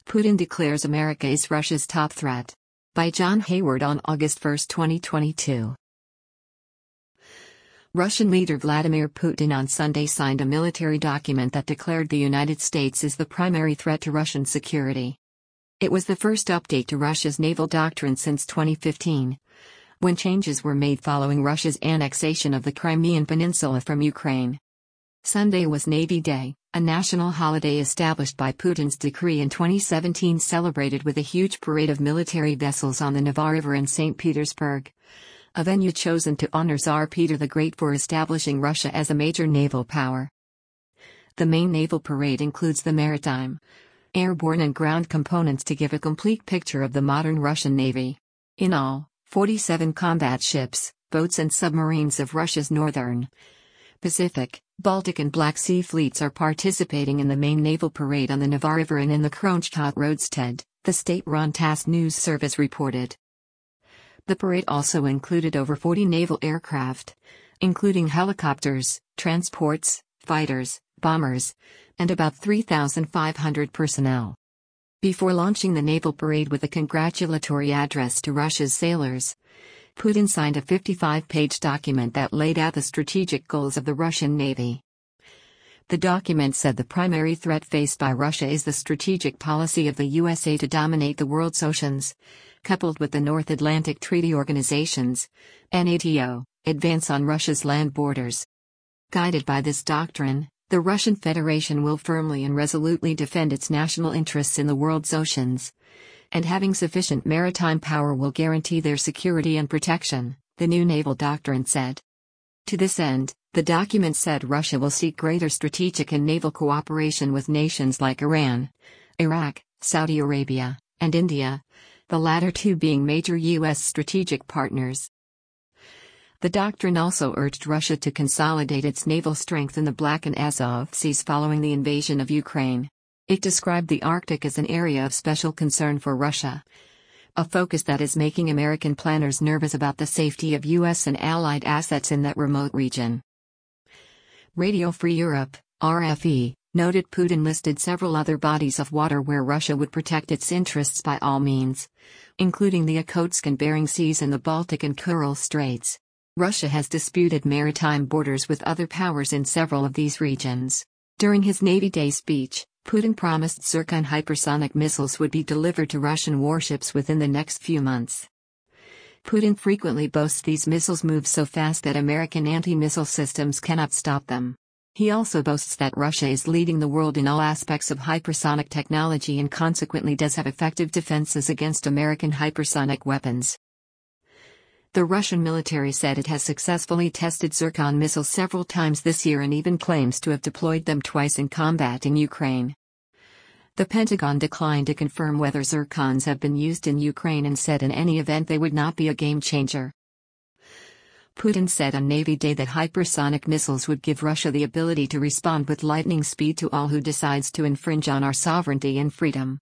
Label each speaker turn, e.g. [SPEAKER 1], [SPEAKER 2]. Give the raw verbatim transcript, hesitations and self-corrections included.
[SPEAKER 1] Putin declares America is Russia's top threat. By John Hayward on August first, twenty twenty-two. Russian leader Vladimir Putin on Sunday signed a military document that declared the United States is the primary threat to Russian security. It was the first update to Russia's naval doctrine since twenty fifteen, when changes were made following Russia's annexation of the Crimean Peninsula from Ukraine. Sunday was Navy Day, a national holiday established by Putin's decree in twenty seventeen, celebrated with a huge parade of military vessels on the Neva River in Saint Petersburg, a venue chosen to honor Tsar Peter the Great for establishing Russia as a major naval power. The main naval parade includes the maritime, airborne and ground components to give a complete picture of the modern Russian Navy. In all, forty-seven combat ships, boats and submarines of Russia's northern, Pacific, Baltic and Black Sea fleets are participating in the main naval parade on the Neva River and in the Kronstadt roadstead, the state-run TASS news service reported. The parade also included over forty naval aircraft, including helicopters, transports, fighters, bombers, and about three thousand five hundred personnel. Before launching the naval parade with a congratulatory address to Russia's sailors, Putin signed a fifty-five page document that laid out the strategic goals of the Russian Navy. The document said the primary threat faced by Russia is the strategic policy of the U S A to dominate the world's oceans, coupled with the North Atlantic Treaty Organization's NATO advance on Russia's land borders. Guided by this doctrine, the Russian Federation will firmly and resolutely defend its national interests in the world's oceans, and having sufficient maritime power will guarantee their security and protection, the new naval doctrine said. To this end, the document said Russia will seek greater strategic and naval cooperation with nations like Iran, Iraq, Saudi Arabia, and India, the latter two being major U S strategic partners. The doctrine also urged Russia to consolidate its naval strength in the Black and Azov Seas following the invasion of Ukraine. It described the Arctic as an area of special concern for Russia, a focus that is making American planners nervous about the safety of U S and Allied assets in that remote region. Radio Free Europe, R F E, noted Putin listed several other bodies of water where Russia would protect its interests by all means, including the Okhotsk and Bering Seas and the Baltic and Kuril Straits. Russia has disputed maritime borders with other powers in several of these regions. During his Navy Day speech, Putin promised Zircon hypersonic missiles would be delivered to Russian warships within the next few months. Putin frequently boasts these missiles move so fast that American anti-missile systems cannot stop them. He also boasts that Russia is leading the world in all aspects of hypersonic technology and consequently does have effective defenses against American hypersonic weapons. The Russian military said it has successfully tested Zircon missiles several times this year and even claims to have deployed them twice in combat in Ukraine. The Pentagon declined to confirm whether Zircons have been used in Ukraine and said in any event they would not be a game changer. Putin said on Navy Day that hypersonic missiles would give Russia the ability to respond with lightning speed to all who decides to infringe on our sovereignty and freedom.